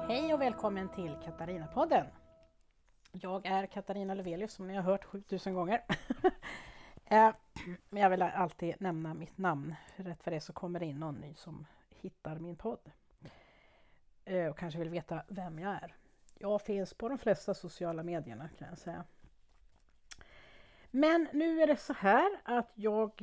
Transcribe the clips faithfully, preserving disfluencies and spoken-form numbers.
Hej och välkommen till Katarina-podden. Jag är Katarina Lövelius som ni har hört sjutusen gånger. Men jag vill alltid nämna mitt namn. Rätt för det så kommer det in någon ny som hittar min podd. Och kanske vill veta vem jag är. Jag finns på de flesta sociala medierna kan jag säga. Men nu är det så här att jag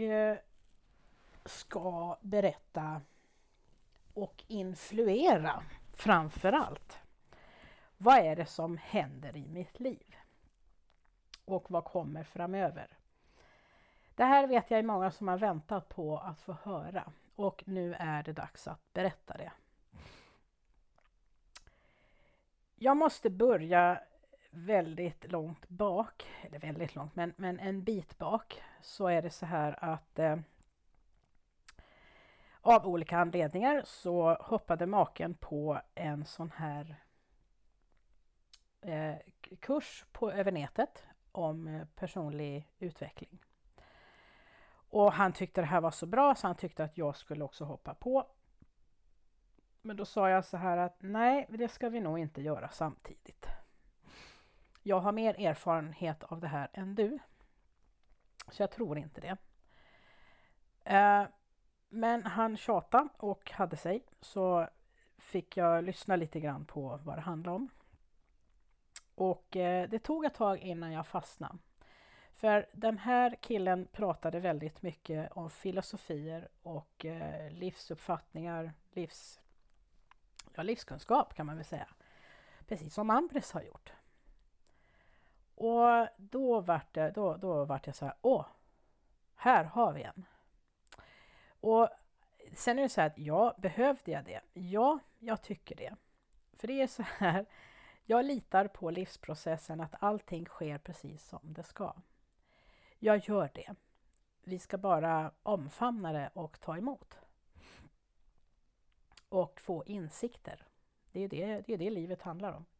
ska berätta och influera framför allt. Vad är det som händer i mitt liv? Och vad kommer framöver? Det här vet jag är många som har väntat på att få höra. Och nu är det dags att berätta det. Jag måste börja väldigt långt bak. Eller väldigt långt, men, men en bit bak. Så är det så här att eh, av olika anledningar så hoppade maken på en sån här eh, kurs på över nätet om eh, personlig utveckling. Och han tyckte det här var så bra så han tyckte att jag skulle också hoppa på. Men då sa jag så här att nej, det ska vi nog inte göra samtidigt. Jag har mer erfarenhet av det här än du. Så jag tror inte det. Eh, men han tjatade och hade sig. Så fick jag lyssna lite grann på vad det handlade om. Och eh, det tog ett tag innan jag fastnade. För den här killen pratade väldigt mycket om filosofier och eh, livsuppfattningar, livs, ja, livskunskap kan man väl säga. Precis som Ambres har gjort. Och då vart det, då, då vart jag så här, åh, här har vi en. Och sen är det så här att ja, behövde jag det? Ja, jag tycker det. För det är så här, jag litar på livsprocessen att allting sker precis som det ska. Jag gör det. Vi ska bara omfamna det och ta emot. Och få insikter. Det är det, det, är det livet handlar om.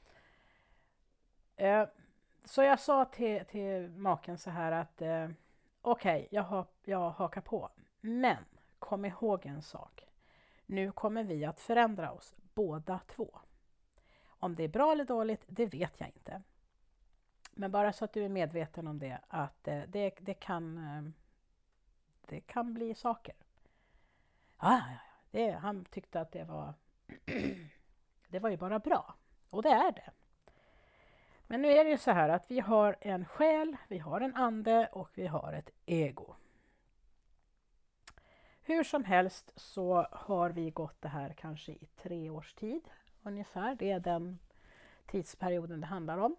Eh, så jag sa till, till maken så här att eh, okej, okay, jag, ha, jag hakar på. Men kom ihåg en sak. Nu kommer vi att förändra oss båda två. Om det är bra eller dåligt, det vet jag inte. Men bara så att du är medveten om det, att eh, det, det, kan, eh, det kan bli saker. Ah, ja, det, han tyckte att det var, det var ju bara bra. Och det är det. Men nu är det ju så här att vi har en själ, vi har en ande och vi har ett ego. Hur som helst så har vi gått det här kanske i tre års tid ungefär. Det är den tidsperioden det handlar om.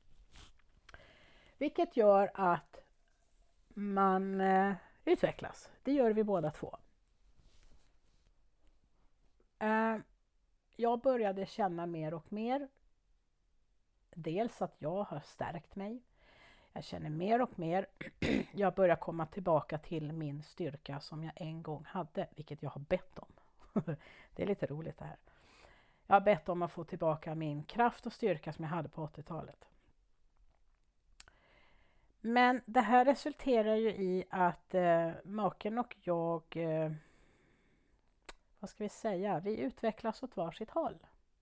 Vilket gör att man eh, utvecklas. Det gör vi båda två. Eh, jag började känna mer och mer. Dels att jag har stärkt mig. Jag känner mer och mer. Jag börjar komma tillbaka till min styrka som jag en gång hade. Vilket jag har bett om. Det är lite roligt det här. Jag har bett om att få tillbaka min kraft och styrka som jag hade på åttiotalet. Men det här resulterar ju i att eh, maken och jag, eh, vad ska vi säga, vi utvecklas åt varsitt håll.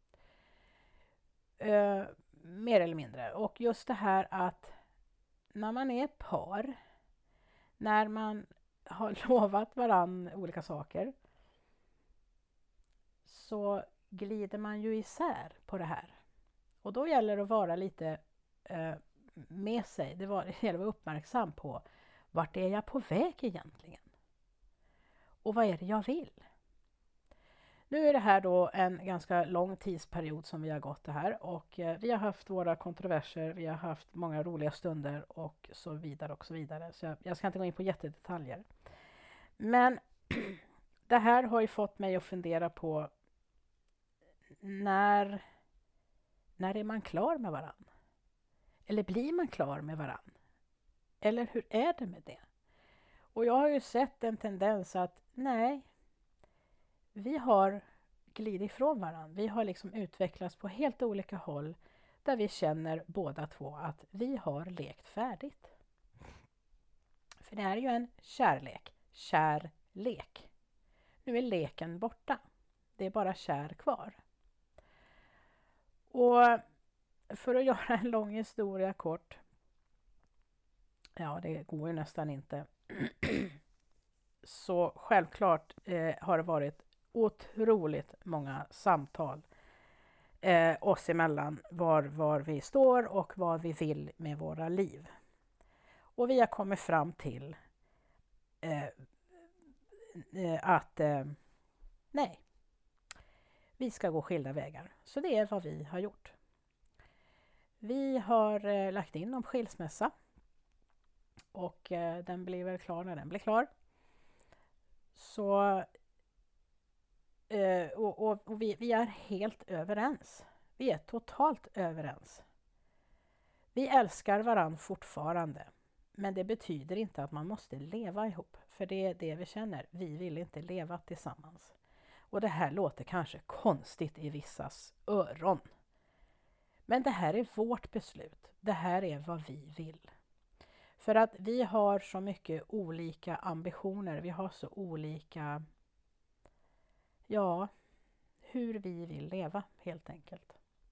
Eh, mer eller mindre. Och just det här att när man är par, när man har lovat varann olika saker, så glider man ju isär på det här. Och då gäller det att vara lite eh, med sig. Det var, det gäller att vara uppmärksam på vart är jag på väg egentligen? Och vad är det jag vill? Nu är det här då en ganska lång tidsperiod som vi har gått det här. Och eh, vi har haft våra kontroverser, vi har haft många roliga stunder och så vidare och så vidare. Så jag, jag ska inte gå in på jättedetaljer. Men det här har ju fått mig att fundera på när, när är man klar med varann? Eller blir man klar med varann? Eller hur är det med det? Och jag har ju sett en tendens att nej, vi har glidit ifrån varann. Vi har liksom utvecklats på helt olika håll där vi känner båda två att vi har lekt färdigt. För det är ju en kärlek. Kärlek. Nu är leken borta. Det är bara kär kvar. Och för att göra en lång historia kort, ja det går ju nästan inte, så självklart eh, har det varit otroligt många samtal eh, oss emellan var, var vi står och vad vi vill med våra liv. Och vi har kommit fram till eh, eh, att eh, nej, vi ska gå skilda vägar. Så det är vad vi har gjort. Vi har eh, lagt in om skilsmässa och eh, den blir väl klar när den blir klar. Så eh, och, och, och vi, vi är helt överens. Vi är totalt överens. Vi älskar varann fortfarande. Men det betyder inte att man måste leva ihop. För det är det vi känner. Vi vill inte leva tillsammans. Och det här låter kanske konstigt i vissas öron. Men det här är vårt beslut. Det här är vad vi vill. För att vi har så mycket olika ambitioner. Vi har så olika, ja, hur vi vill leva helt enkelt.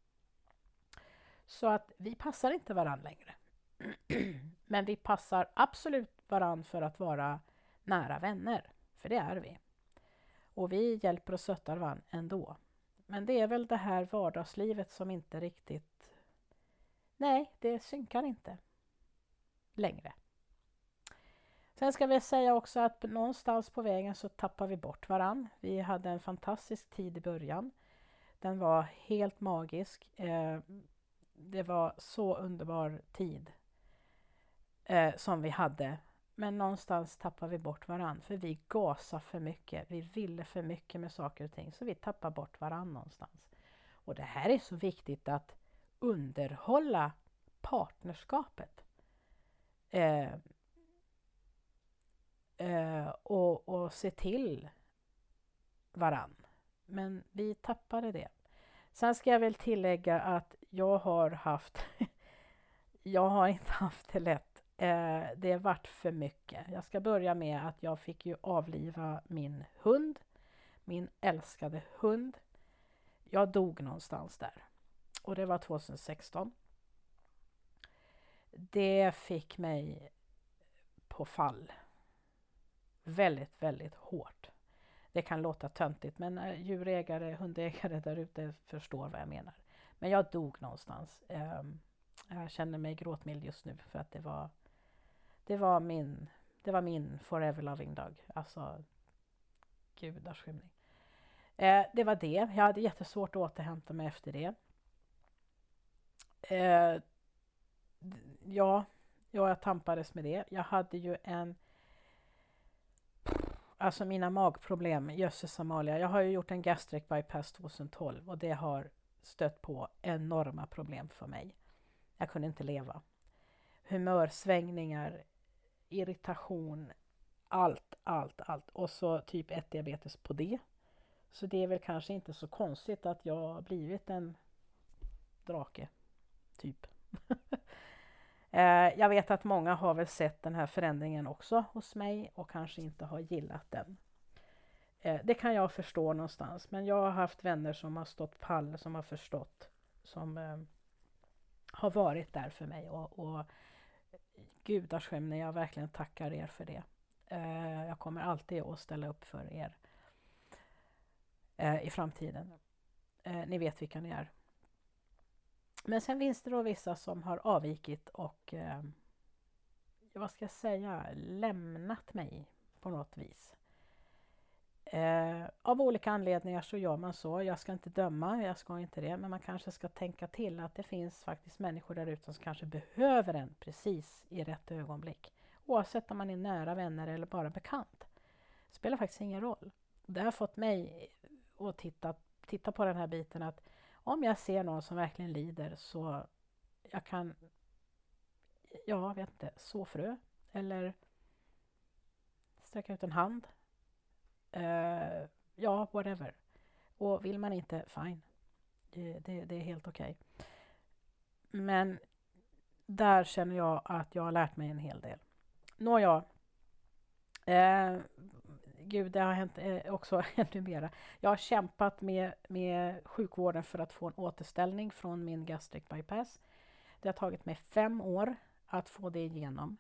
Så att vi passar inte varann längre. Men vi passar absolut varann för att vara nära vänner. För det är vi. Och vi hjälper och stöttar varann ändå. Men det är väl det här vardagslivet som inte riktigt... Nej, det synkar inte längre. Sen ska vi säga också att någonstans på vägen så tappar vi bort varann. Vi hade en fantastisk tid i början. Den var helt magisk. Det var så underbar tid som vi hade. Men någonstans tappar vi bort varann. För vi gasar för mycket. Vi ville för mycket med saker och ting. Så vi tappar bort varann någonstans. Och det här är så viktigt att underhålla partnerskapet. Eh, eh, och, och se till varann. Men vi tappade det. Sen ska jag väl tillägga att jag har haft... jag har inte haft det lätt. Eh, det har varit för mycket. Jag ska börja med att jag fick ju avliva min hund. Min älskade hund. Jag dog någonstans där. Och det var tjugohundrasexton. Det fick mig på fall. Väldigt, väldigt hårt. Det kan låta töntigt, men djurägare, hundägare där ute förstår vad jag menar. Men jag dog någonstans. Jag känner mig gråtmild just nu för att det var det var min det var min forever loving dog. Alltså gudars skymning. Det var det. Jag hade jättesvårt att återhämta mig efter det. Ja, jag tampades med det. Jag hade ju en Alltså mina magproblem, jösses Amalia. Jag har ju gjort en gastric bypass tjugohundratolv och det har stött på enorma problem för mig. Jag kunde inte leva. Humörsvängningar, irritation, allt, allt, allt. Och så typ ett diabetes på det. Så det är väl kanske inte så konstigt att jag har blivit en drake, typ. Jag vet att många har väl sett den här förändringen också hos mig och kanske inte har gillat den. Det kan jag förstå någonstans, men jag har haft vänner som har stått pall, som har förstått, som eh, har varit där för mig och, och gudars skämne, jag verkligen tackar er för det. Eh, jag kommer alltid att ställa upp för er eh, i framtiden. Eh, ni vet vilka ni är. Men sen finns det då vissa som har avvikit och eh, vad ska jag säga, lämnat mig på något vis. Eh, av olika anledningar så gör man så. Jag ska inte döma, jag ska inte det. Men man kanske ska tänka till att det finns faktiskt människor där ute som kanske behöver en precis i rätt ögonblick. Oavsett om man är nära vänner eller bara bekant. Det spelar faktiskt ingen roll. Det har fått mig att titta, titta på den här biten att om jag ser någon som verkligen lider så jag kan, ja, vet inte, så frö eller sträcka ut en hand. Uh, ja, whatever. Och vill man inte, fine. Det, det, det är helt okej. Okay. Men där känner jag att jag har lärt mig en hel del. Nåja. Uh, gud, det har hänt eh, också ännu mera. Jag har kämpat med, med sjukvården för att få en återställning från min gastric bypass. Det har tagit mig fem år att få det igenom.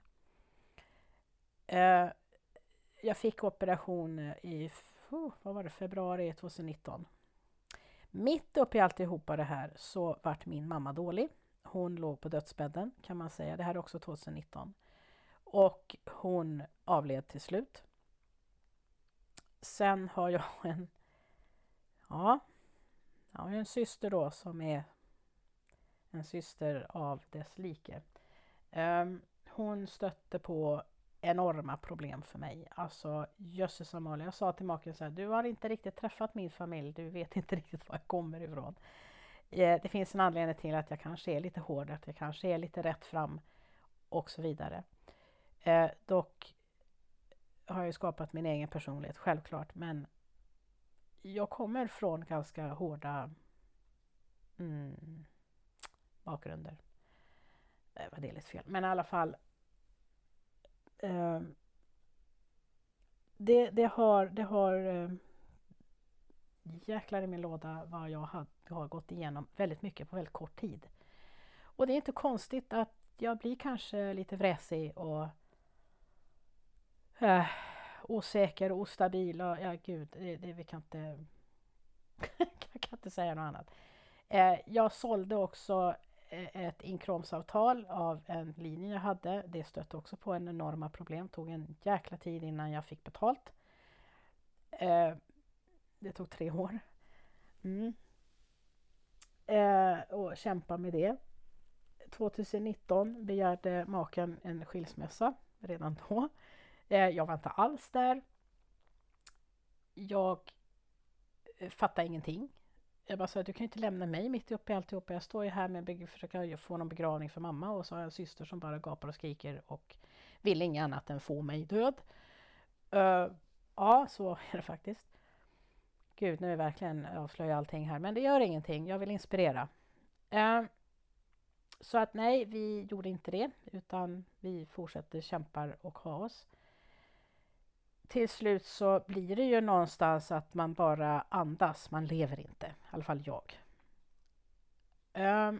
Eh, jag fick operation i oh, vad var det, februari tjugonitton. Mitt uppe i alltihopa det här så vart min mamma dålig. Hon låg på dödsbädden kan man säga. Det här är också tjugonitton. Och hon avled till slut. Sen har jag en ja, jag har en syster då som är en syster av dess like. Um, hon stötte på enorma problem för mig. Alltså, jösses Amalia, jag sa till maken så här, du har inte riktigt träffat min familj, du vet inte riktigt var jag kommer ifrån. Eh, det finns en anledning till att jag kanske är lite hård, att jag kanske är lite rätt fram och så vidare. Eh, dock har jag skapat min egen personlighet, självklart, men jag kommer från ganska hårda mm, bakgrunder. Det var det lite fel, men i alla fall eh, det, det har, det har eh, jäklar i min låda vad jag har, jag har gått igenom väldigt mycket på väldigt kort tid. Och det är inte konstigt att jag blir kanske lite vräsig och äh, osäker och ostabil. Och, ja, gud, det, det, vi kan inte, jag kan inte säga något annat. Eh, jag sålde också ett inkromsavtal av en linje jag hade. Det stötte också på en enorma problem. Tog en jäkla tid innan jag fick betalt. Eh, det tog tre år. Mm. Eh, och kämpa med det. tjugonitton begärde maken en skilsmässa redan då. Eh, jag var inte alls där. Jag fattade ingenting. Jag bara sa, du kan inte lämna mig mitt uppe i alltihopa. Jag står ju här med att försöka få någon begravning för mamma. Och så har jag en syster som bara gapar och skriker och vill inget annat än få mig död. Uh, ja, så är det faktiskt. Gud, nu är jag verkligen avslöjar allting här. Men det gör ingenting. Jag vill inspirera. Uh, så att nej, vi gjorde inte det. Utan vi fortsätter kämpar och ha oss. Till slut så blir det ju någonstans att man bara andas. Man lever inte. I alla fall jag. Um,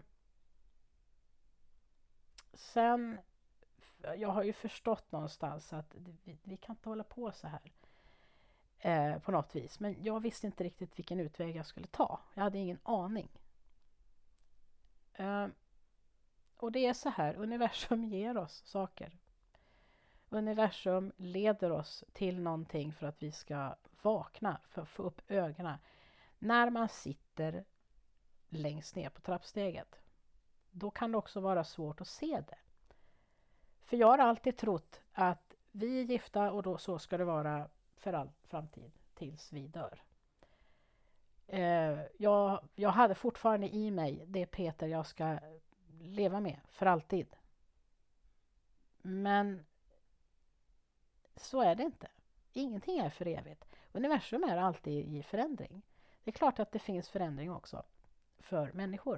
sen, jag har ju förstått någonstans att vi, vi kan inte hålla på så här. Eh, på något vis. Men jag visste inte riktigt vilken utväg jag skulle ta. Jag hade ingen aning. Um, och det är så här. Universum ger oss saker. Universum leder oss till någonting för att vi ska vakna, för att få upp ögonen. När man sitter längst ner på trappsteget, då kan det också vara svårt att se det. För jag har alltid trott att vi är gifta och då så ska det vara för all framtid tills vi dör. Eh, jag, jag hade fortfarande i mig det Peter jag ska leva med för alltid. Men så är det inte. Ingenting är för evigt. Universum är alltid i förändring. Det är klart att det finns förändring också för människor.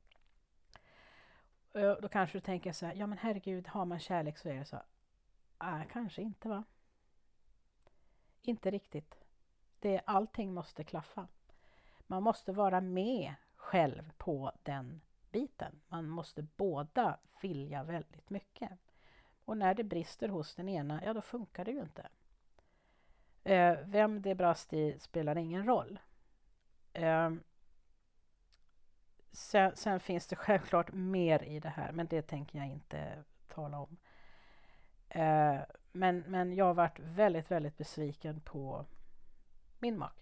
Då kanske du tänker så här, ja men herregud, har man kärlek så är det så. Ah, kanske inte va? Inte riktigt. Det, allting måste klaffa. Man måste vara med själv på den biten. Man måste båda vilja väldigt mycket. Och när det brister hos den ena, ja då funkar det ju inte. Eh, vem det brast i spelar ingen roll. Eh, sen, sen finns det självklart mer i det här, men det tänker jag inte tala om. Eh, men, men jag har varit väldigt, väldigt besviken på min make.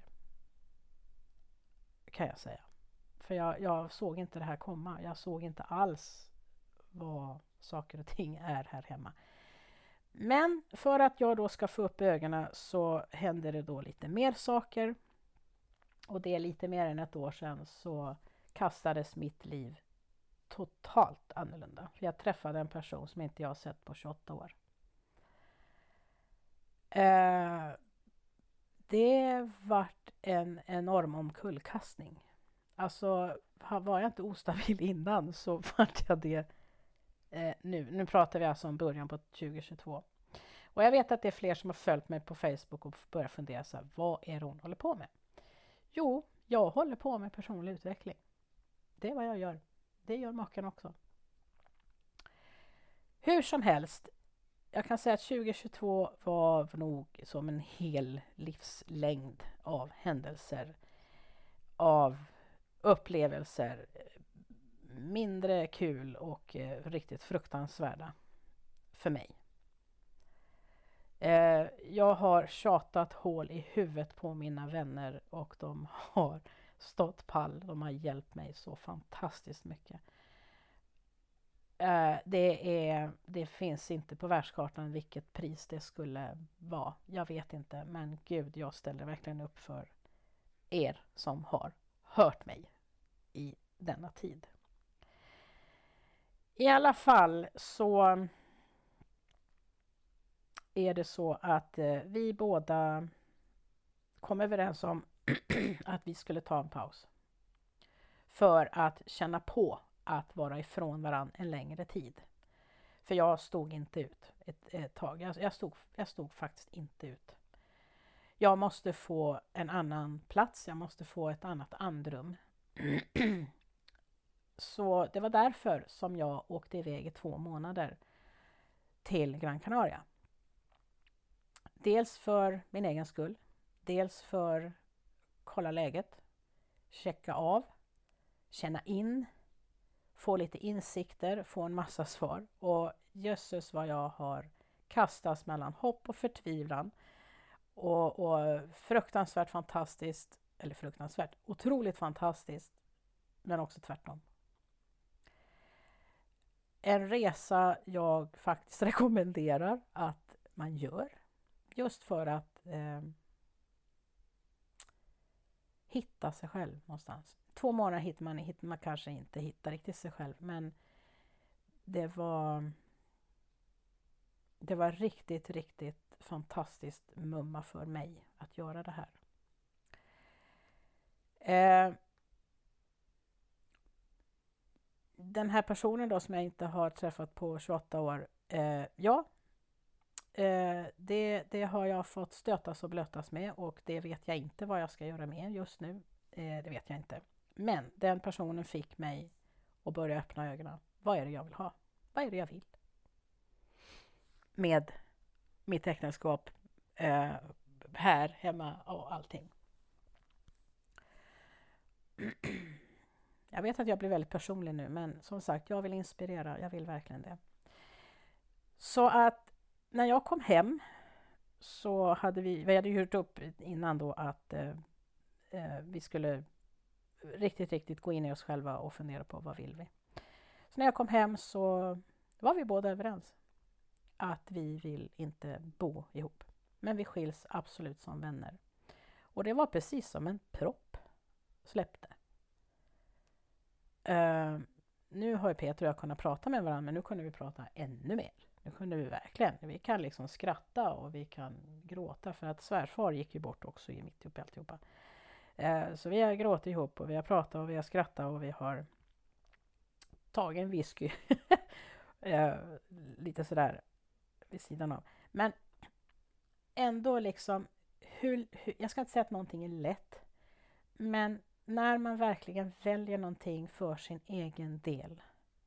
Kan jag säga. För jag, jag såg inte det här komma. Jag såg inte alls vad saker och ting är här hemma. Men för att jag då ska få upp ögonen så händer det då lite mer saker. Och det är lite mer än ett år sedan så kastades mitt liv totalt annorlunda. För jag träffade en person som inte jag har sett på tjugoåtta år. Eh, det vart en enorm omkullkastning. Alltså var jag inte ostabil innan så vart jag det eh, nu. Nu pratar vi alltså om början på tjugo tjugotvå. Och jag vet att det är fler som har följt mig på Facebook och börjar fundera så här, vad är det hon håller på med? Jo, jag håller på med personlig utveckling. Det är vad jag gör. Det gör maken också. Hur som helst, jag kan säga att tjugohundratjugotvå var nog som en hel livslängd av händelser, av upplevelser, mindre kul och eh, riktigt fruktansvärda för mig. Eh, jag har tjatat hål i huvudet på mina vänner och de har stått pall. De har hjälpt mig så fantastiskt mycket. Eh, det, är, det finns inte på världskartan vilket pris det skulle vara. Jag vet inte, men gud, jag ställer verkligen upp för er som har hört mig i denna tid. I alla fall så är det så att eh, vi båda kom överens om att vi skulle ta en paus. För att känna på att vara ifrån varann en längre tid. För jag stod inte ut ett, ett tag. Jag, jag, stod, jag stod faktiskt inte ut. Jag måste få en annan plats. Jag måste få ett annat andrum. Så det var därför som jag åkte iväg i två månader till Gran Canaria. Dels för min egen skull. Dels för kolla läget. Checka av. Känna in. Få lite insikter. Få en massa svar. Och jösses vad jag har kastats mellan hopp och förtvivlan. Och, och fruktansvärt fantastiskt. Eller fruktansvärt. Otroligt fantastiskt. Men också tvärtom. En resa jag faktiskt rekommenderar att man gör. Just för att eh, hitta sig själv någonstans. Två månader hittar man, hittar man kanske inte hittar riktigt sig själv. Men det var, det var riktigt, riktigt fantastiskt mumma för mig att göra det här. Eh, den här personen då som jag inte har träffat på tjugoåtta år. Eh, ja. Eh, det, det har jag fått stötas och blötas med och det vet jag inte vad jag ska göra med just nu. Eh, det vet jag inte. Men den personen fick mig att börja öppna ögonen. Vad är det jag vill ha? Vad är det jag vill? Med mitt äktenskap eh, här hemma och allting. Jag vet att jag blir väldigt personlig nu, men som sagt, jag vill inspirera. Jag vill verkligen det. Så att när jag kom hem så hade vi, vi hade gjort upp innan då att eh, vi skulle riktigt, riktigt gå in i oss själva och fundera på vad vill vi. Så när jag kom hem så var vi båda överens att vi vill inte bo ihop. Men vi skiljs absolut som vänner. Och det var precis som en propp släppte. Uh, nu har ju Peter och jag kunnat prata med varandra, men nu kunde vi prata ännu mer. Nu kunde vi verkligen, vi kan liksom skratta och vi kan gråta för att svärfar gick ju bort också i mitt upp alltihopa. Uh, så vi har gråtit ihop och vi har pratat och vi har skrattat och vi har tagit en whisky. uh, lite sådär vid sidan av. Men ändå liksom, hur, hur, jag ska inte säga att någonting är lätt, men när man verkligen väljer någonting för sin egen del,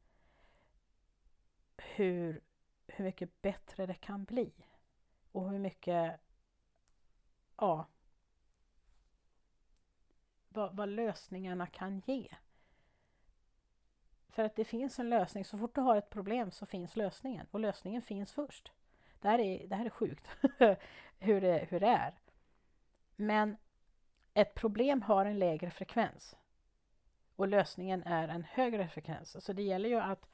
hur, hur mycket bättre det kan bli och hur mycket, ja, vad, vad lösningarna kan ge. För att det finns en lösning, så fort du har ett problem så finns lösningen och lösningen finns först. Det här är, det här är sjukt hur, det, hur det är. Men ett problem har en lägre frekvens och lösningen är en högre frekvens. Så det gäller ju att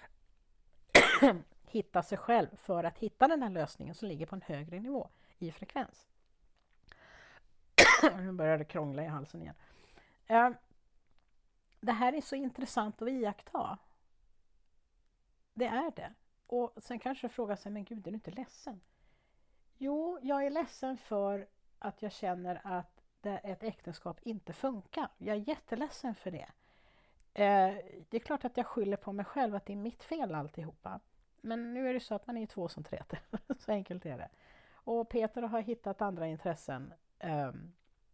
hitta sig själv för att hitta den här lösningen som ligger på en högre nivå i frekvens. Nu börjar det krångla i halsen igen. Det här är så intressant att iaktta. Det är det. Och sen kanske fråga sig, men gud, är du inte ledsen? Jo, jag är ledsen för att jag känner att ett äktenskap inte funkar. Jag är jätteledsen för det. Eh, det är klart att jag skyller på mig själv att det är mitt fel alltihopa. Men nu är det så att man är två som träter. Så enkelt är det. Och Peter har hittat andra intressen. Um,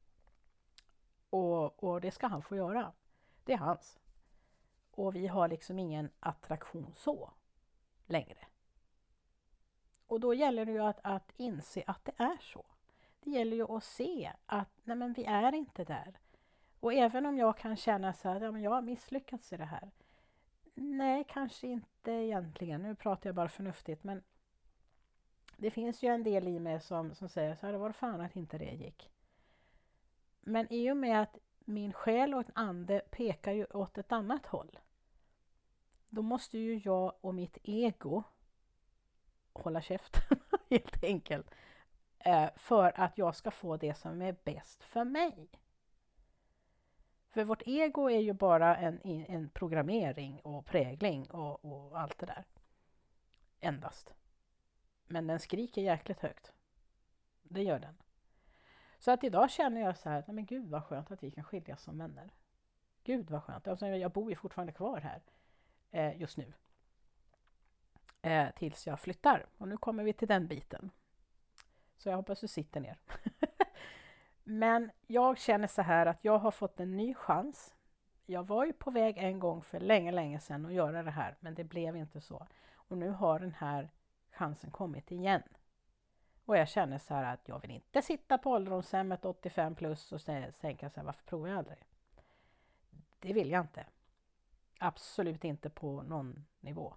och, och det ska han få göra. Det är hans. Och vi har liksom ingen attraktion så längre. Och då gäller det ju att, att inse att det är så. Det gäller ju att se att nej men vi är inte där. Och även om jag kan känna så här, ja men jag har misslyckats i det här. Nej, kanske inte egentligen. Nu pratar jag bara förnuftigt, men det finns ju en del i mig som, som säger så här, det var fan att inte det gick. Men i och med att min själ och en ande pekar ju åt ett annat håll. Då måste ju jag och mitt ego hålla käften helt enkelt. För att jag ska få det som är bäst för mig. För vårt ego är ju bara en, en programmering och prägling och, och allt det där. Endast. Men den skriker jäkligt högt. Det gör den. Så att idag känner jag så här, nej men gud vad skönt att vi kan skiljas som vänner. Gud vad skönt. Alltså, jag bor ju fortfarande kvar här eh, just nu. Eh, tills jag flyttar. Och nu kommer vi till den biten. Så jag hoppas du sitter ner. Men jag känner så här att jag har fått en ny chans. Jag var ju på väg en gång för länge, länge sedan att göra det här. Men det blev inte så. Och nu har den här chansen kommit igen. Och jag känner så här att jag vill inte sitta på ålderdomshemmet åttiofem plus och tänka så här, varför provar jag aldrig? Det vill jag inte. Absolut inte på någon nivå.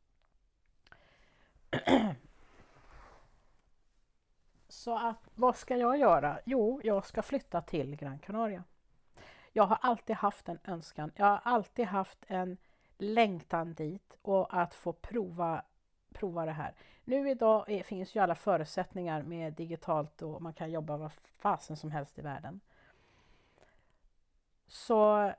Så att, vad ska jag göra? Jo, jag ska flytta till Gran Canaria. Jag har alltid haft en önskan. Jag har alltid haft en längtan dit och att få prova, prova det här. Nu idag är, finns ju alla förutsättningar med digitalt och man kan jobba vad fasen som helst i världen. Så,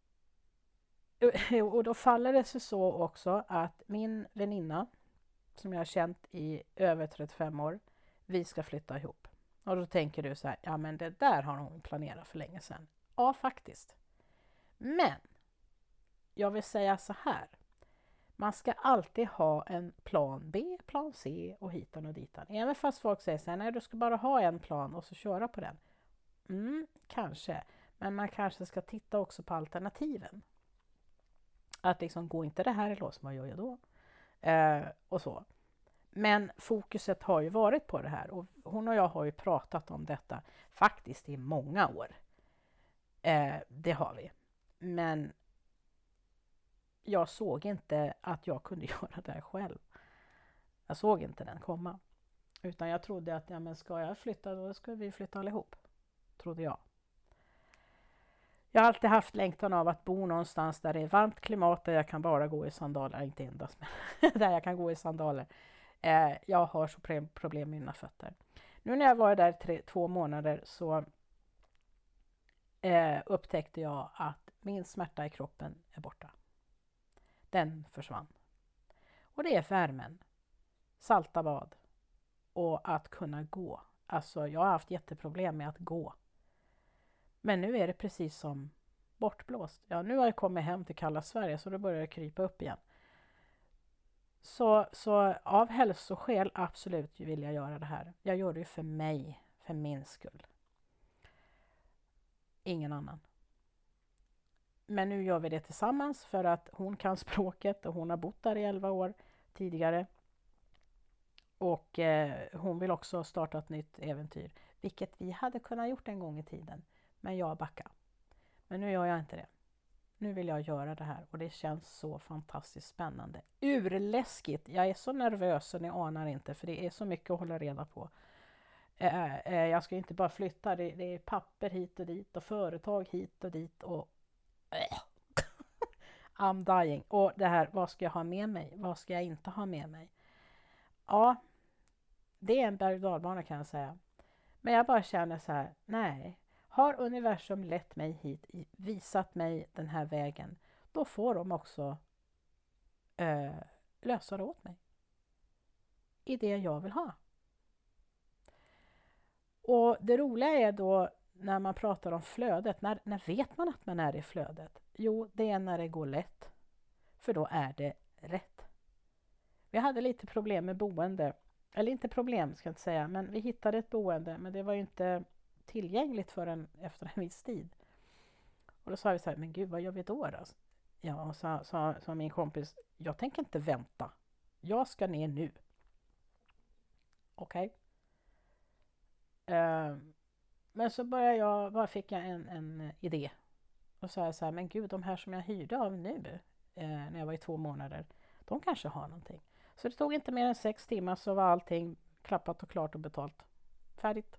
och då faller det sig så också att min väninna som jag har känt i över trettiofem år, vi ska flytta ihop. Och då tänker du så här, ja men det där har hon planerat för länge sedan. Ja, faktiskt. Men jag vill säga så här. Man ska alltid ha en plan B, plan C och hitan och ditan. Även fast folk säger så här, nej du ska bara ha en plan och så köra på den. Mm, kanske. Men man kanske ska titta också på alternativen. Att liksom, gå inte det här i lås, vad gör jag då? Eh, och så. Men fokuset har ju varit på det här. Och hon och jag har ju pratat om detta faktiskt i många år. Eh, det har vi. Men jag såg inte att jag kunde göra det här själv. Jag såg inte den komma. Utan jag trodde att ja, men ska jag flytta, då ska vi flytta allihop. Trodde jag. Jag har alltid haft längtan av att bo någonstans där det är varmt klimat, där jag kan bara gå i sandaler. Inte endast, men där jag kan gå i sandaler. Eh, jag har så problem med mina fötter. Nu när jag var där tre, två månader så eh, upptäckte jag att min smärta i kroppen är borta. Den försvann. Och det är värmen, salta bad och att kunna gå. Alltså jag har haft jätteproblem med att gå. Men nu är det precis som bortblåst. Ja, nu har jag kommit hem till kalla Sverige så då börjar det krypa upp igen. Så, så av hälsoskäl absolut vill jag göra det här. Jag gör det för mig, för min skull. Ingen annan. Men nu gör vi det tillsammans för att hon kan språket och hon har bott där i elva år tidigare. Och eh, hon vill också starta ett nytt äventyr. Vilket vi hade kunnat gjort en gång i tiden. Men jag backar. Men nu gör jag inte det. Nu vill jag göra det här och det känns så fantastiskt spännande. Urläskigt. Jag är så nervös så ni anar inte för det är så mycket att hålla reda på. Eh, eh, jag ska inte bara flytta. Det, det är papper hit och dit och företag hit och dit och eh. I'm dying. Och det här, vad ska jag ha med mig? Vad ska jag inte ha med mig? Ja, det är en berg- och dalbana kan jag säga. Men jag bara känner så här, nej. Har universum lett mig hit, visat mig den här vägen, då får de också eh, lösa det åt mig. I det jag vill ha. Och det roliga är då när man pratar om flödet, när, när vet man att man är i flödet? Jo, det är när det går lätt. För då är det rätt. Vi hade lite problem med boende. Eller inte problem ska jag inte säga, men vi hittade ett boende, men det var ju inte tillgängligt förrän efter en viss tid. Och då sa vi så här, men gud, vad gör vi då då? Ja, och så sa, sa min kompis, jag tänker inte vänta. Jag ska ner nu. Okej. Okay. Uh, men så började jag, bara fick jag en, en idé. Och så sa jag så här, men gud, de här som jag hyrde av nu, eh, när jag var i två månader, de kanske har någonting. Så det tog inte mer än sex timmar så var allting klappat och klart och betalt. Färdigt.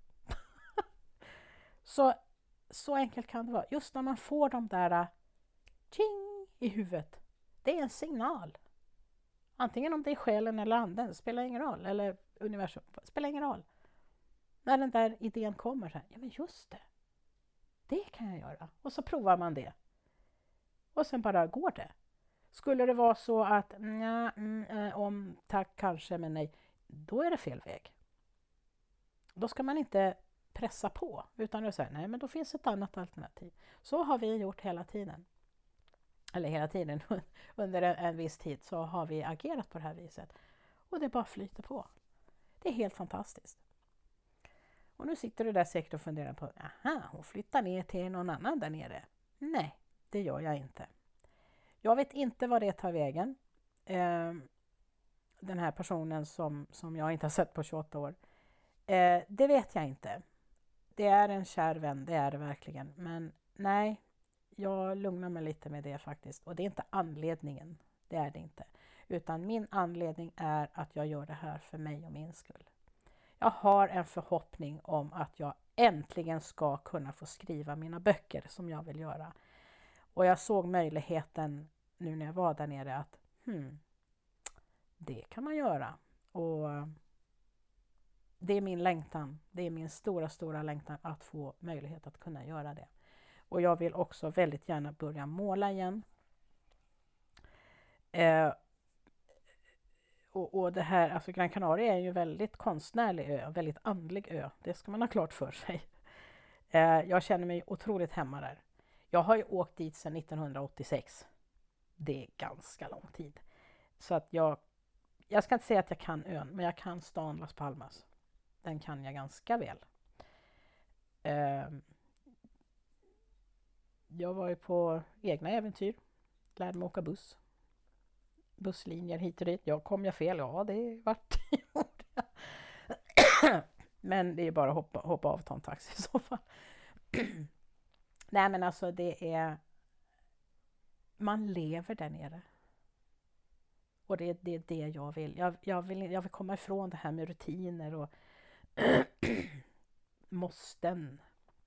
så, så enkelt kan det vara. Just när man får de där tjing i huvudet. Det är en signal. Antingen om det är själen eller anden, spelar ingen roll. Eller universum, spelar ingen roll. När den där idén kommer så här, ja men just det. Det kan jag göra. Och så provar man det. Och sen bara går det. Skulle det vara så att nja, mm, om tack kanske men nej, då är det fel väg. Då ska man inte pressa på utan att säga nej, men då finns ett annat alternativ. Så har vi gjort hela tiden. Eller hela tiden under en, en viss tid så har vi agerat på det här viset. Och det bara flyter på. Det är helt fantastiskt. Och nu sitter du där säkert och funderar på, aha, hon flyttar ner till någon annan där nere. Nej, det gör jag inte. Jag vet inte vad det tar vägen. Eh, den här personen som, som jag inte har sett på tjugoåtta år. Eh, det vet jag inte. Det är en kär vän, det är det verkligen. Men nej, jag lugnar mig lite med det faktiskt. Och det är inte anledningen, det är det inte. Utan min anledning är att jag gör det här för mig och min skull. Jag har en förhoppning om att jag äntligen ska kunna få skriva mina böcker som jag vill göra. Och jag såg möjligheten nu när jag var där nere att hmm, det kan man göra. Och det är min längtan. Det är min stora, stora längtan att få möjlighet att kunna göra det. Och jag vill också väldigt gärna börja måla igen. Eh, och, och det här, alltså Gran Canaria är ju en väldigt konstnärlig ö, en väldigt andlig ö. Det ska man ha klart för sig. Eh, jag känner mig otroligt hemma där. Jag har ju åkt dit sedan nittonhundraåttiosex. Det är ganska lång tid. Så att jag, jag ska inte säga att jag kan ön, men jag kan stan Las Palmas. Den kan jag ganska väl. Eh, jag var ju på egna äventyr. Lärde mig åka buss. Busslinjer hit och dit. Jag kom jag fel? Ja, det vart jag. Men det är bara att hoppa, hoppa av och ta en taxi i så fall. Nej, men alltså det är... Man lever där nere. Och det är det, det jag vill. Jag, jag vill. Jag vill komma ifrån det här med rutiner och måsten.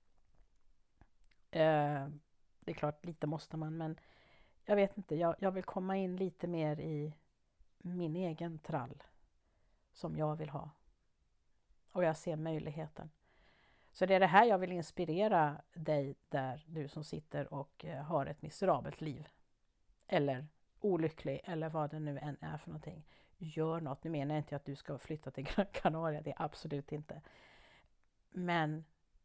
Eh, det är klart, lite måste man, men jag vet inte. Jag, jag vill komma in lite mer i min egen trall som jag vill ha. Och jag ser möjligheten. Så det är det här jag vill inspirera dig där, du som sitter och eh, har ett miserabelt liv. Eller olycklig, eller vad det nu än är för någonting. Gör något. Nu menar jag inte att du ska flytta till Gran Canaria, det är absolut inte. Men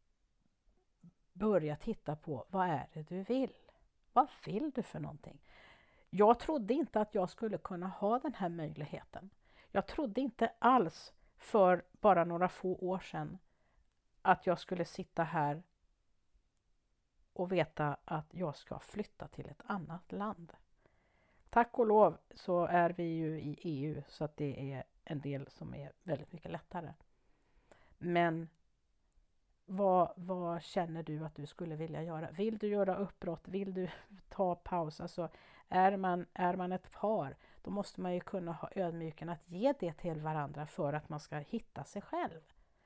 börja titta på, vad är det du vill? Vad vill du för någonting? Jag trodde inte att jag skulle kunna ha den här möjligheten. Jag trodde inte alls för bara några få år sedan att jag skulle sitta här och veta att jag ska flytta till ett annat land. Tack och lov så är vi ju i E U så att det är en del som är väldigt mycket lättare. Men vad, vad känner du att du skulle vilja göra? Vill du göra uppbrott? Vill du ta paus? Alltså är man, är man ett par, då måste man ju kunna ha ödmjuken att ge det till varandra för att man ska hitta sig själv.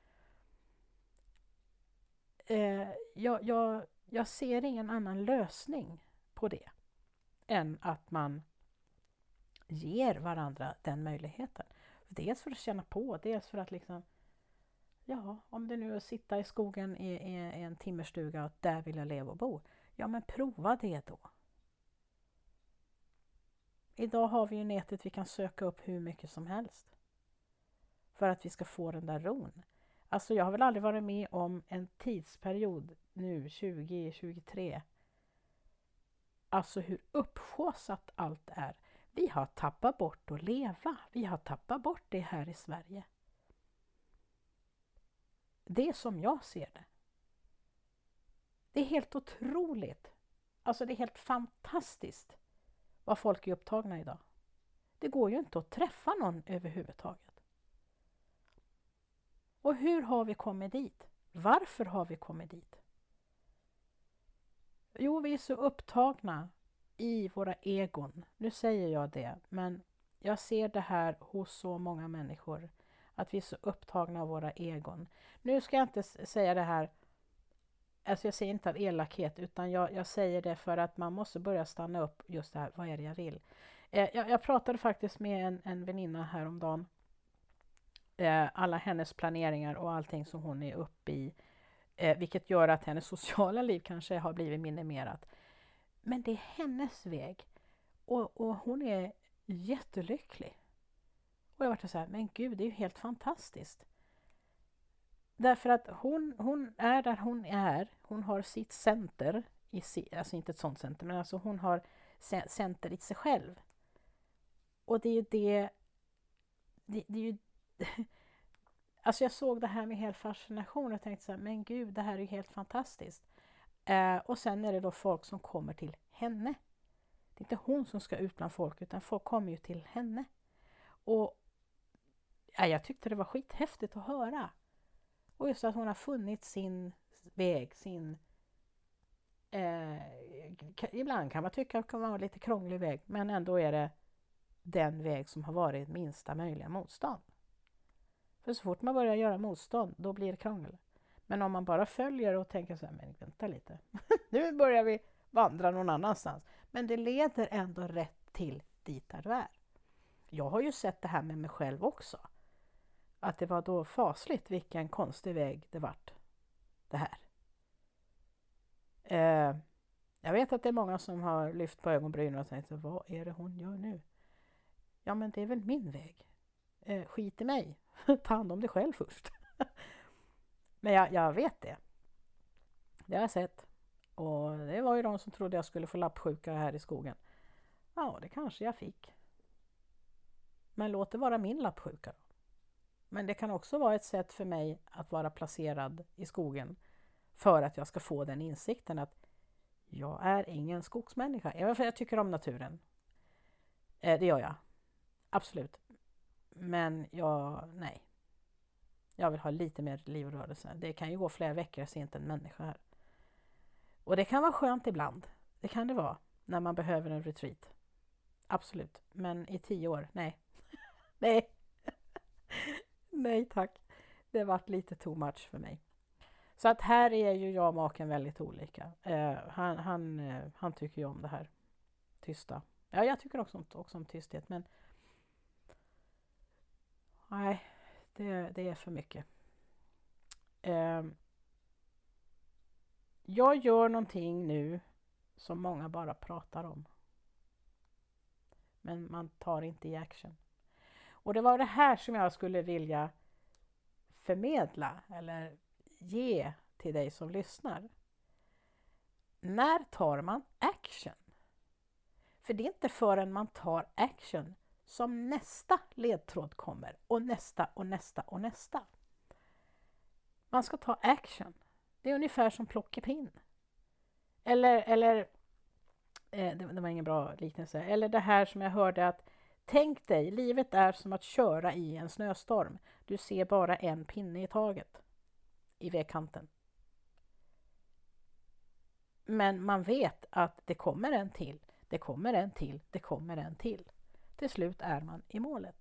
Eh, jag, jag, jag ser ingen annan lösning på det än att man ger varandra den möjligheten. Dels för att känna på, dels för att liksom, ja, om det nu är att sitta i skogen i, i, i en timmerstuga och där vill jag leva och bo. Ja, men prova det då. Idag har vi ju nätet, vi kan söka upp hur mycket som helst. För att vi ska få den där ron. Alltså jag har väl aldrig varit med om en tidsperiod nu, tjugo tjugotre. Alltså hur uppsjåsat allt är. Vi har tappat bort att leva. Vi har tappat bort det här i Sverige. Det är som jag ser det. Det är helt otroligt. Alltså det är helt fantastiskt vad folk är upptagna idag. Det går ju inte att träffa någon överhuvudtaget. Och hur har vi kommit dit? Varför har vi kommit dit? Jo, vi är så upptagna i våra egon. Nu säger jag det, men jag ser det här hos så många människor. Att vi är så upptagna av våra egon. Nu ska jag inte säga det här, alltså jag säger inte av elakhet, utan jag, jag säger det för att man måste börja stanna upp just det här, vad är det jag vill? Eh, jag, jag pratade faktiskt med en, en väninna häromdagen. Eh, alla hennes planeringar och allting som hon är uppe i. Eh, vilket gör att hennes sociala liv kanske har blivit minimerat. Men det är hennes väg. Och, och hon är jättelycklig. Och jag var så här, men gud, det är ju helt fantastiskt. Därför att hon, hon är där hon är. Hon har sitt center. I si, alltså inte ett sånt center, men alltså hon har center i sig själv. Och det är ju det... det, det är ju, alltså jag såg det här med helt fascination och tänkte så här, men gud, det här är ju helt fantastiskt. Eh, och sen är det då folk som kommer till henne. Det är inte hon som ska ut bland folk, utan folk kommer ju till henne. Och ja, jag tyckte det var skithäftigt att höra. Och just att hon har funnit sin väg, sin... Eh, ibland kan man tycka att det kan vara en lite krånglig väg, men ändå är det den väg som har varit minsta möjliga motstånd. För så fort man börjar göra motstånd, då blir det krångel. Men om man bara följer och tänker så här, men vänta lite. Nu börjar vi vandra någon annanstans. Men det leder ändå rätt till dit där du är. Jag har ju sett det här med mig själv också. Att det var då fasligt vilken konstig väg det vart. Det här. Eh, jag vet att det är många som har lyft på ögonbrynen och tänkt, vad är det hon gör nu? Ja, men det är väl min väg. Eh, skit i mig. Ta hand om dig själv först. Men jag, jag vet det. Det har jag sett. Och det var ju de som trodde jag skulle få lappsjuka här i skogen. Ja, det kanske jag fick. Men låt det vara min lappsjuka då. Men det kan också vara ett sätt för mig att vara placerad i skogen. För att jag ska få den insikten att jag är ingen skogsmänniska. Även för jag tycker om naturen. Eh, det gör jag. Absolut. Men jag, nej. Jag vill ha lite mer liv och rörelse. Det kan ju gå flera veckor, jag ser inte en människa här. Och det kan vara skönt ibland. Det kan det vara. När man behöver en retreat. Absolut. Men i tio år, nej. nej. nej tack. Det har varit lite too much för mig. Så att här är ju jag och maken väldigt olika. Eh, han, han, eh, han tycker ju om det här. Tysta. Ja, jag tycker också om, också om tysthet. Men nej, det, det är för mycket. Eh, jag gör någonting nu som många bara pratar om. Men man tar inte i action. Och det var det här som jag skulle vilja förmedla eller ge till dig som lyssnar. När tar man action? För det är inte förrän man tar action som nästa ledtråd kommer. Och nästa och nästa och nästa. Man ska ta action. Det är ungefär som plockepinn. Eller, eller eh, det, det var ingen bra liknelse. Eller det här som jag hörde att tänk dig, livet är som att köra i en snöstorm. Du ser bara en pinne i taget i vägkanten. Men man vet att det kommer en till, det kommer en till, det kommer en till. Till slut är man i målet.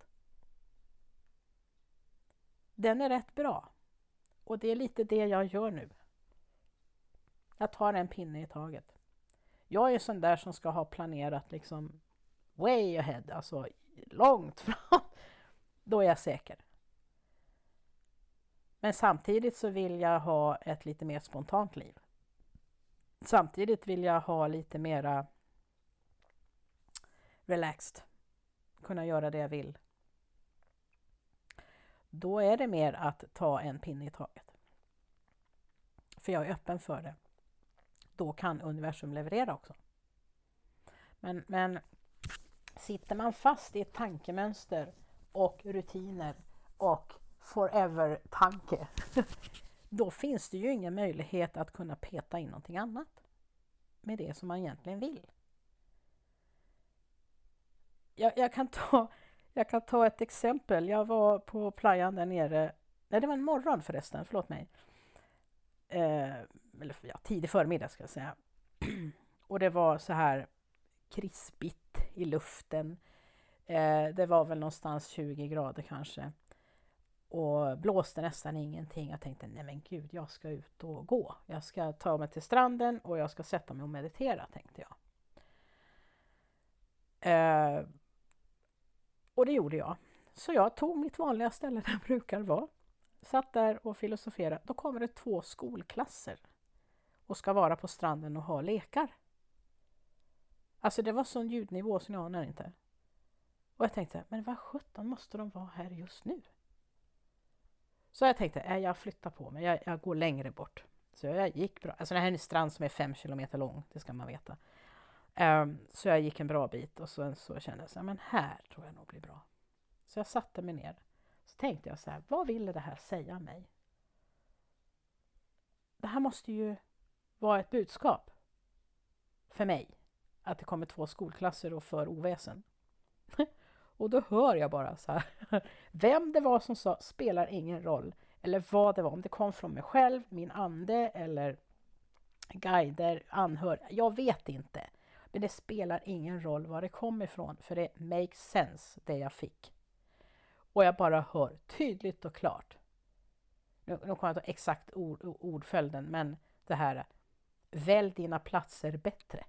Den är rätt bra. Och det är lite det jag gör nu. Jag tar en pinne i taget. Jag är sån där som ska ha planerat liksom way ahead, alltså långt fram. Då är jag säker. Men samtidigt så vill jag ha ett lite mer spontant liv. Samtidigt vill jag ha lite mera relaxed. Kunna göra det jag vill. Då är det mer att ta en pinne i taget. För jag är öppen för det. Då kan universum leverera också. Men, men sitter man fast i ett tankemönster och rutiner och forever-tanke, då finns det ju ingen möjlighet att kunna peta in någonting annat med det som man egentligen vill. Jag, jag, kan ta, jag kan ta ett exempel. Jag var på playan där nere. Nej, det var en morgon förresten, förlåt mig. Eh, eller ja, tidig förmiddag ska jag säga. Och det var så här krispigt i luften. Eh, det var väl någonstans tjugo grader kanske. Och blåste nästan ingenting. Jag tänkte, nej men gud, jag ska ut och gå. Jag ska ta mig till stranden och jag ska sätta mig och meditera, tänkte jag. Eh, och det gjorde jag. Så jag tog mitt vanliga ställe där jag brukar vara. Satt där och filosoferade. Då kommer det två skolklasser och ska vara på stranden och ha lekar. Alltså det var sån ljudnivå som jag anar inte. Och jag tänkte, men vad sjutton måste de vara här just nu? Så jag tänkte, äh, jag flyttar på mig, jag, jag går längre bort. Så jag gick bra. Alltså det här är en strand som är fem kilometer lång, det ska man veta. Um, så jag gick en bra bit och så, så kände jag så här, men här tror jag nog blir bra. Så jag satte mig ner. Så tänkte jag så här, vad ville det här säga mig? Det här måste ju vara ett budskap för mig. Att det kommer två skolklasser och för oväsen. Och då hör jag bara så här. Vem det var som sa spelar ingen roll. Eller vad det var. Om det kom från mig själv, min ande eller guider, anhör. Jag vet inte. Men det spelar ingen roll var det kommer ifrån. För det makes sense det jag fick. Och jag bara hör tydligt och klart. Nu, nu kommer jag ta exakt ord, ordföljden. Men det här. Välj dina platser bättre.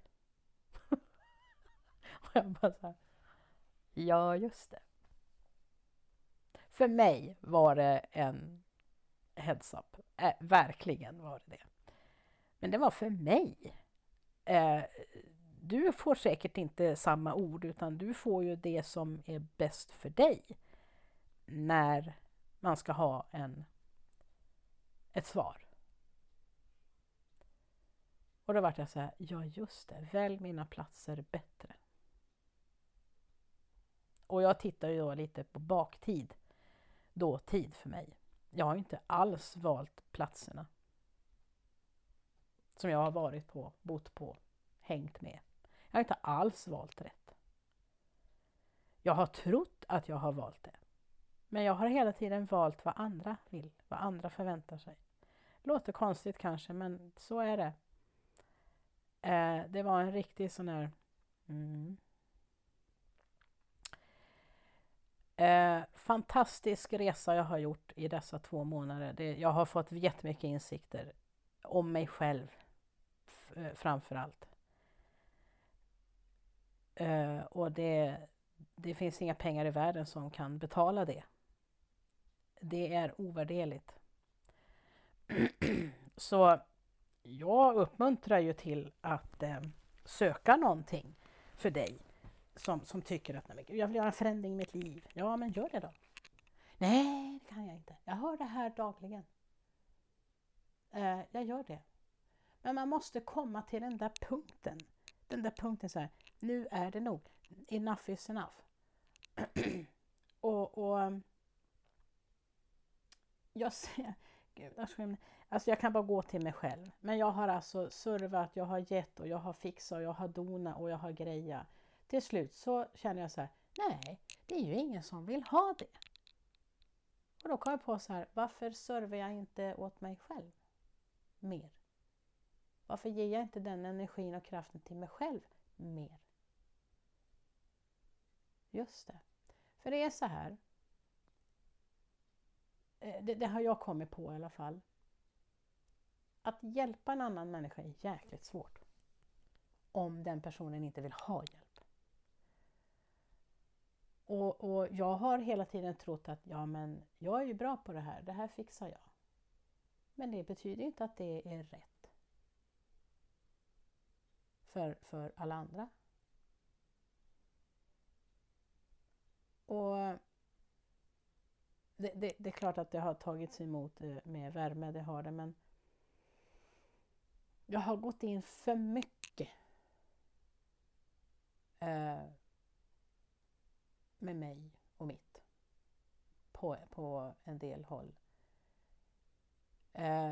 Och jag bara så här. Ja, just det. För mig var det en heads up. Äh, verkligen var det det. Men det var för mig. Äh, du får säkert inte samma ord utan du får ju det som är bäst för dig. När man ska ha en, ett svar. Och då var jag så här, ja just det. Välj mina platser bättre. Och jag tittar ju då lite på baktid. Dåtid för mig. Jag har inte alls valt platserna. Som jag har varit på, bott på, hängt med. Jag har inte alls valt rätt. Jag har trott att jag har valt det. Men jag har hela tiden valt vad andra vill. Vad andra förväntar sig. Låter konstigt kanske, men så är det. Eh, det var en riktig sån här... Mm, Eh, fantastisk resa jag har gjort i dessa två månader. Det, jag har fått jättemycket insikter om mig själv f- framför allt. Eh, och det, det finns inga pengar i världen som kan betala det. Det är ovärderligt. Så jag uppmuntrar ju till att eh, söka någonting för dig. Som, som tycker att nej, jag vill göra en förändring i mitt liv. Ja, men gör det då. Nej, det kan jag inte. Jag hör det här dagligen. Eh, jag gör det. Men man måste komma till den där punkten. Den där punkten så här. Nu är det nog. Enough is enough. och, och jag ser... Gud, jag, alltså jag kan bara gå till mig själv. Men jag har alltså servat, jag har gett och jag har fixat och jag har donat och jag har grejat. Till slut så känner jag så här, nej, det är ju ingen som vill ha det. Och då kom jag på så här, varför servar jag inte åt mig själv mer? Varför ger jag inte den energin och kraften till mig själv mer? Just det. För det är så här, det, det har jag kommit på i alla fall. Att hjälpa en annan människa är jäkligt svårt. Om den personen inte vill ha hjälp. Och, och jag har hela tiden trott att ja, men jag är ju bra på det här, det här fixar jag. Men det betyder inte att det är rätt. För, för alla andra. Och det, det, det är klart att det har tagits emot med värme, det har det, men jag har gått in för mycket. Eh, med mig och mitt på, på en del håll. Eh,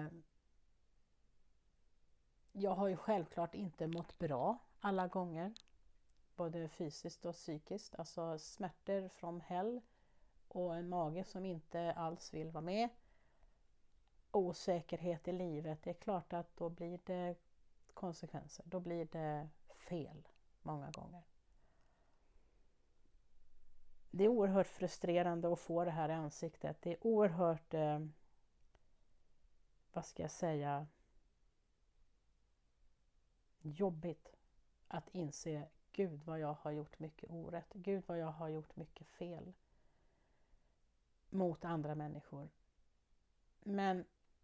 jag har ju självklart inte mått bra alla gånger, både fysiskt och psykiskt. Alltså smärtor från hell och en mage som inte alls vill vara med. Osäkerhet i livet, det är klart att då blir det konsekvenser. Då blir det fel många gånger. Det är oerhört frustrerande att få det här i ansiktet. Det är oerhört, eh, vad ska jag säga, jobbigt att inse, Gud vad jag har gjort mycket orätt. Gud vad jag har gjort mycket fel mot andra människor. Men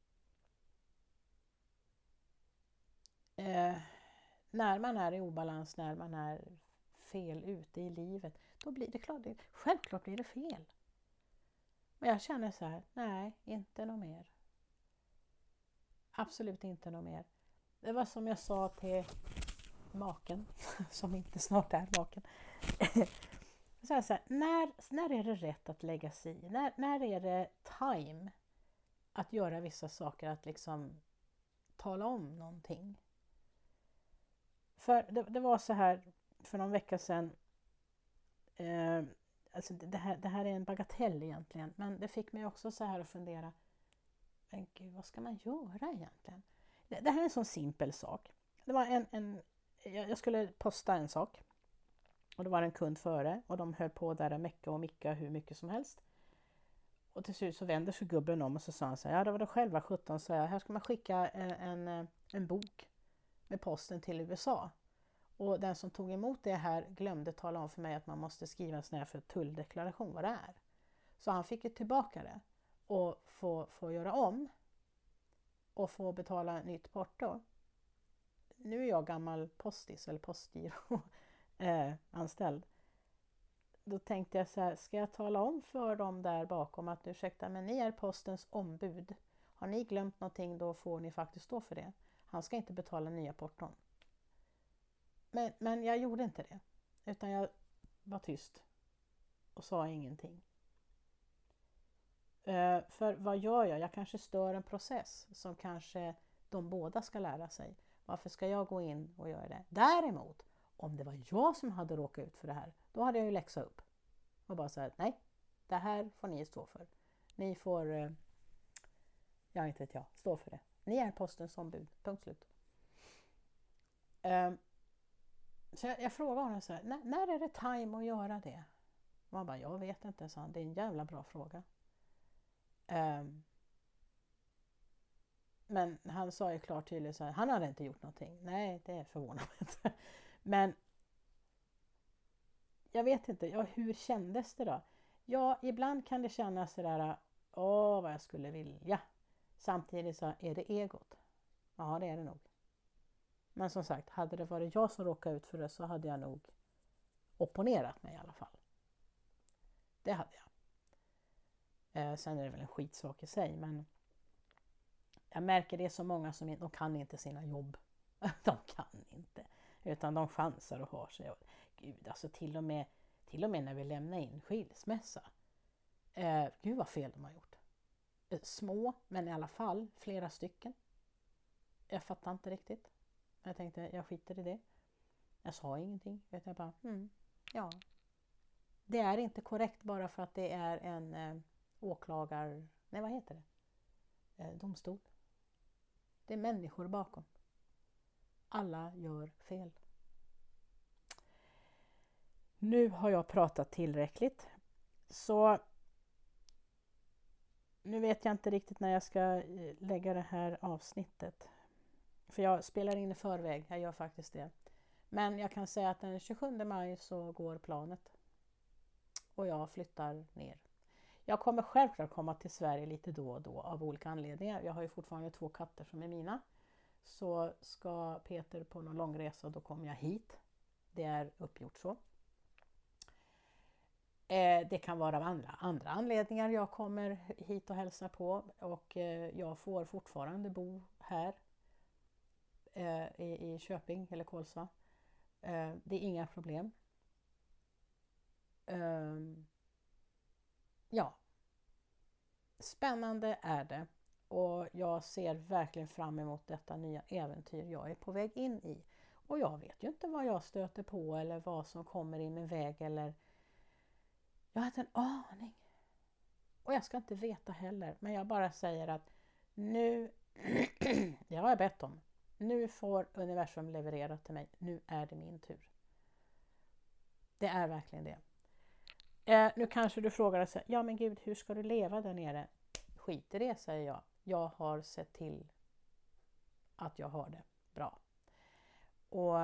eh, när man är i obalans, när man är fel ute i livet, då blir det klart, det, självklart blir det fel. Men jag känner så här, nej, inte något mer. Absolut inte något mer. Det var som jag sa till maken, som inte snart är maken. Så här, så här, när, när är det rätt att lägga sig i? När, när är det time att göra vissa saker, att liksom tala om någonting? För det, det var så här för någon vecka sedan, eh, alltså det här, det här är en bagatell egentligen, men det fick mig också så här att fundera, men gud, vad ska man göra egentligen? Det, det här är en sån simpel sak. Det var en, en, jag skulle posta en sak och det var en kund före och de höll på där och mecka och micka hur mycket som helst. Och till slut så vänder sig gubben om och så sa han så här, ja det var det själva sjutton, så här, här ska man skicka en, en, en bok med posten till U S A. Och den som tog emot det här glömde tala om för mig att man måste skriva en sån här för tulldeklaration vad det är. Så han fick ju tillbaka det och få, få göra om och få betala nytt porto. Nu är jag gammal postis eller postgiro eh, anställd. Då tänkte jag så här, ska jag tala om för dem där bakom att ursäkta, men ni är postens ombud. Har ni glömt någonting, då får ni faktiskt stå för det. Han ska inte betala nya porton. Men, men jag gjorde inte det. Utan jag var tyst och sa ingenting. Uh, för vad gör jag? Jag kanske stör en process som kanske de båda ska lära sig. Varför ska jag gå in och göra det? Däremot, om det var jag som hade råkat ut för det här, då hade jag ju läxa upp. Och bara säga, nej, det här får ni stå för. Ni får, uh, jag inte vet jag, stå för det. Ni är postens ombud, punkt slut. Uh, så jag, jag frågade honom så här, när, när är det time att göra det? Och han bara, jag vet inte, sa han, det är en jävla bra fråga. Um, men han sa ju klart tydligt så här, han hade inte gjort någonting. Nej, det förvånar mig inte. Men jag vet inte, ja, hur kändes det då? Ja, ibland kan det kännas sådär, åh vad jag skulle vilja. Samtidigt så är det egot. Ja, det är det nog. Men som sagt, hade det varit jag som råkade ut för det så hade jag nog opponerat mig i alla fall. Det hade jag. Eh, sen är det väl en skitsak i sig, men jag märker det är så många som de kan inte sina jobb. De kan inte. Utan de chansar och har sig. Gud, alltså till och med, till och med när vi lämnar in skilsmässa. Eh, gud vad fel de har gjort. Eh, små, men i alla fall flera stycken. Jag fattar inte riktigt. Jag tänkte, jag skiter i det. Jag sa ingenting. Vet jag bara, mm, ja. Det är inte korrekt bara för att det är en eh, åklagar... Nej, vad heter det? Eh, domstol. Det är människor bakom. Alla gör fel. Nu har jag pratat tillräckligt. Så nu vet jag inte riktigt när jag ska lägga det här avsnittet. För jag spelar in i förväg, jag gör faktiskt det. Men jag kan säga att den tjugosjunde maj så går planet. Och jag flyttar ner. Jag kommer självklart komma till Sverige lite då och då av olika anledningar. Jag har ju fortfarande två katter som är mina. Så ska Peter på någon långresa, då kommer jag hit. Det är uppgjort så. Eh, det kan vara av andra, andra anledningar jag kommer hit och hälsa på. Och eh, jag får fortfarande bo här eh, i, i Köping eller Kolsva. Eh, det är inga problem. Eh, ja, spännande är det. Och jag ser verkligen fram emot detta nya äventyr jag är på väg in i. Och jag vet ju inte vad jag stöter på eller vad som kommer i min väg. Eller jag har inte en aning. Och jag ska inte veta heller. Men jag bara säger att nu, det har jag bett om. Nu får universum leverera till mig. Nu är det min tur. Det är verkligen det. Eh, nu kanske du frågar dig, ja men gud, hur ska du leva där nere? Skit i det, säger jag. Jag har sett till att jag har det bra. Och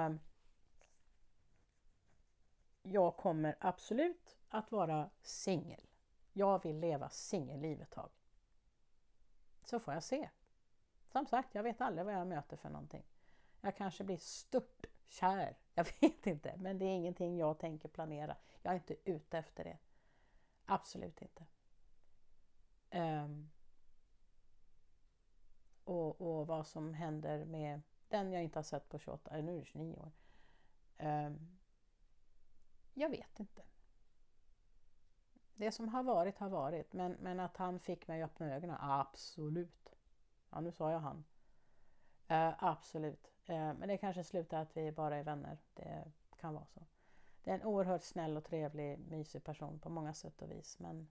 jag kommer absolut att vara singel. Jag vill leva singelliv ett tag. Så får jag se. Som sagt, jag vet aldrig vad jag möter för någonting. Jag kanske blir stört kär. Jag vet inte, men det är ingenting jag tänker planera. Jag är inte ute efter det. Absolut inte. Um, och, och vad som händer med den jag inte har sett på tjugoåtta, eller nu är det tjugonio år. Um, jag vet inte. Det som har varit har varit. Men, men att han fick mig att öppna ögonen, absolut. Ja, nu sa jag han. Uh, absolut. Uh, men det kanske slutar att vi bara är vänner. Det kan vara så. Det är en oerhört snäll och trevlig, mysig person på många sätt och vis. Men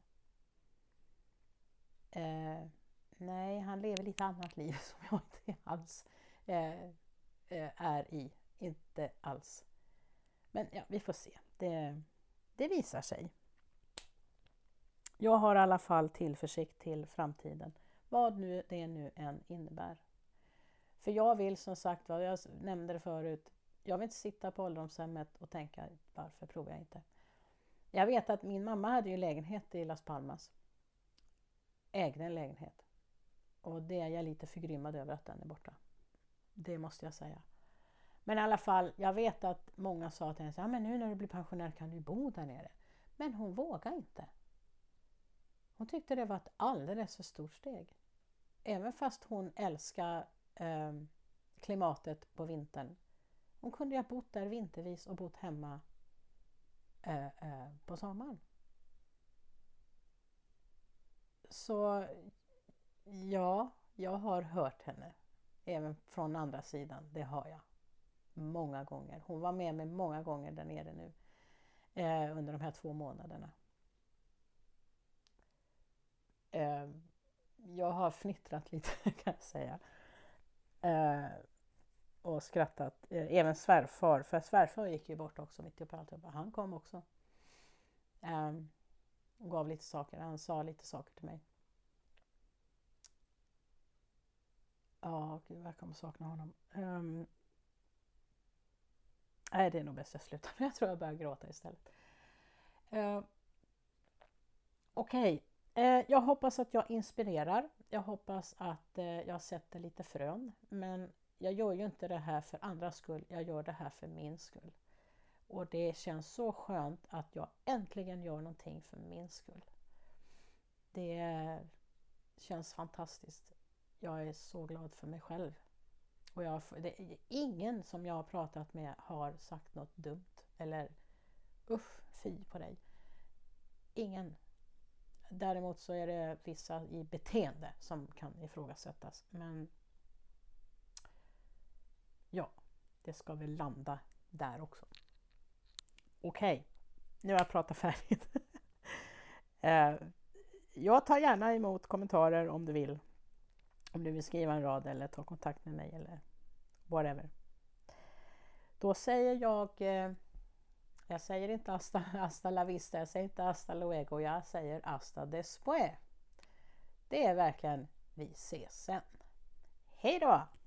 uh, nej, han lever lite annat liv som jag inte alls uh, uh, är i. Inte alls. Men ja, vi får se. Det, det visar sig. Jag har i alla fall tillförsikt till framtiden. Vad nu det nu än innebär. För jag vill som sagt, vad jag nämnde det förut. Jag vill inte sitta på ålderdomshemmet och tänka, varför provar jag inte? Jag vet att min mamma hade ju lägenhet i Las Palmas. Ägde en lägenhet. Och det är jag lite förgrymmad över att den är borta. Det måste jag säga. Men i alla fall, jag vet att många sa till henne, ja, men nu när du blir pensionär kan du bo där nere. Men hon vågar inte. Hon tyckte det var ett alldeles för stort steg. Även fast hon älskar eh, klimatet på vintern. Hon kunde ju ha bott där vintervis och bott hemma eh, eh, på sommaren. Så ja, jag har hört henne. Även från andra sidan, det har jag. Många gånger. Hon var med mig många gånger där nere nu. Eh, under de här två månaderna. Eh, jag har fnittrat lite kan jag säga. Eh, och skrattat. Eh, även svärfar. För svärfar gick ju bort också mitt uppe allt. Han kom också. Eh, och gav lite saker. Han sa lite saker till mig. Ja, gud, jag kommer sakna honom. Um, nej, det är nog bäst jag slutar. Jag tror jag börjar gråta istället. Uh, Okej. Okay. Uh, jag hoppas att jag inspirerar. Jag hoppas att uh, jag sätter lite frön. Men jag gör ju inte det här för andras skull. Jag gör det här för min skull. Och det känns så skönt att jag äntligen gör någonting för min skull. Det känns fantastiskt. Jag är så glad för mig själv. Och jag, det är ingen som jag har pratat med har sagt något dumt. Eller uff, fy på dig. Ingen. Däremot så är det vissa i beteende som kan ifrågasättas. Men ja, det ska väl landa där också. Okej, okay. Nu har jag pratat färdigt. Jag tar gärna emot kommentarer om du vill. Om du vill skriva en rad eller ta kontakt med mig eller whatever. Då säger jag, jag säger inte hasta, hasta la vista, jag säger inte hasta luego, jag säger hasta después. Det är verkligen, vi ses sen. Hej då!